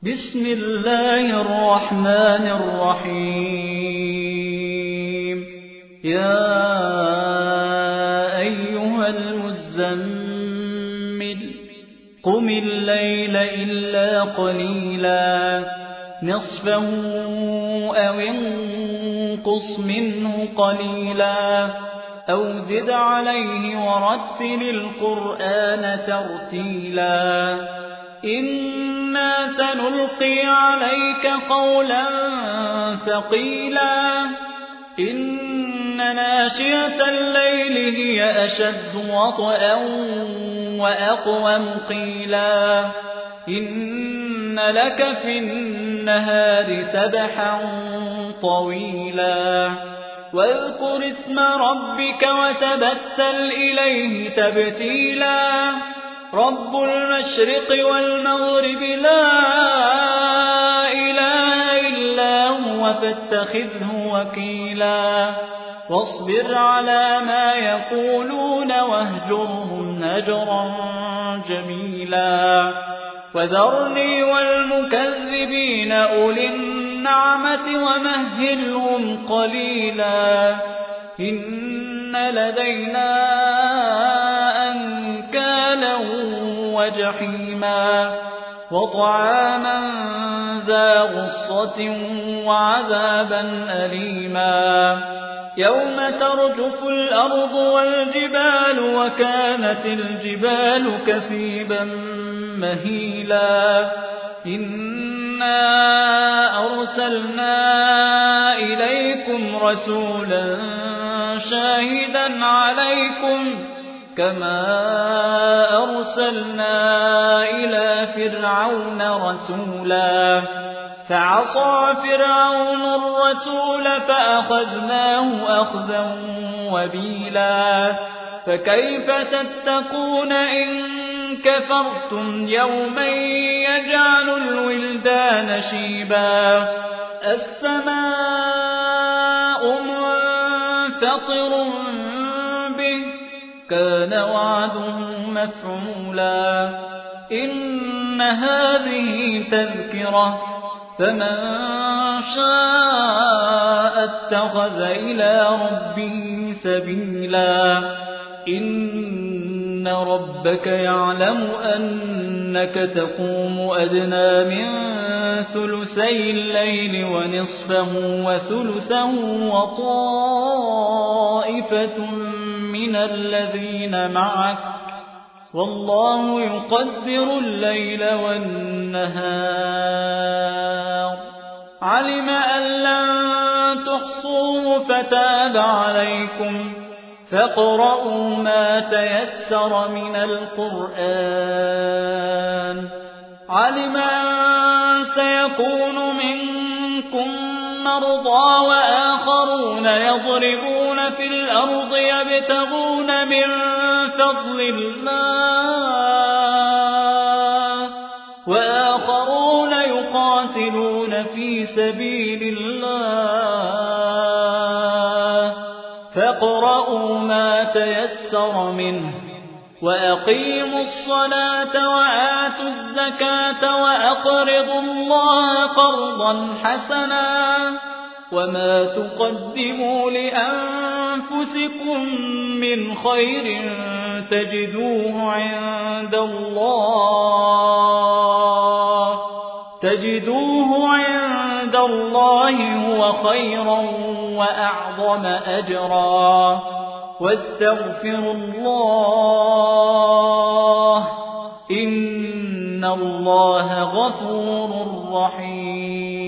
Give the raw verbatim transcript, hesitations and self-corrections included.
بسم الله الرحمن الرحيم يا أيها المزمل قم الليل إلا قليلا نصفه أو انقص منه قليلا أو زد عليه ورتل القرآن ترتيلا إنا سنلقي عليك قولا ثقيلا إن ناشئة الليل هي أشد وطئا وأقوم قيلا إن لك في النهار سبحا طويلا واذكر اسم ربك وتبتل إليه تبتيلا رب المشرق والمغرب لا إله إلا هو فاتخذه وكيلا واصبر على ما يقولون واهجرهم هجرا جميلا وذرني والمكذبين أولي النعمة ومهلهم قليلا إن لدينا أنكالا وجحيما وطعاما ذا غصة وعذابا أليما يوم ترجف الأرض والجبال وكانت الجبال كثيبا مهيلا إنا أرسلنا إليكم رسولا شاهدا عليكم كما أرسلنا إلى فرعون رسولا فعصى فرعون الرسول فأخذناه أخذا وبيلا فكيف تتقون إن كفرتم يوما يجعل الولدان شيبا السماء منفطر به كان وعده مفعولا إن هذه تذكرة فمن شاء اتخذ إلى ربه سبيلا إن ربك يعلم أنك تقوم أدنى من ثلثي الليل ونصفه وثلثه وطائفة من الذين معك والله يقدر الليل والنهار علم أن لن تحصوه فتاب عليكم فاقرؤوا ما تيسر من القرآن علم أن سيكون منكم مرضى وآخرون يضربون في الأرض يبتغون من فضل الله وآخرون يقاتلون في سبيل الله فاقرؤوا ما تيسر منه وأقيموا الصلاة وآتوا الزكاة وأقرضوا الله قرضا حسنا وما تقدموا لأنفسكم من خير تجدوه عند الله تجدوه عند الله هو خيرا وأعظم أجرا واستغفروا الله إن الله غفور رحيم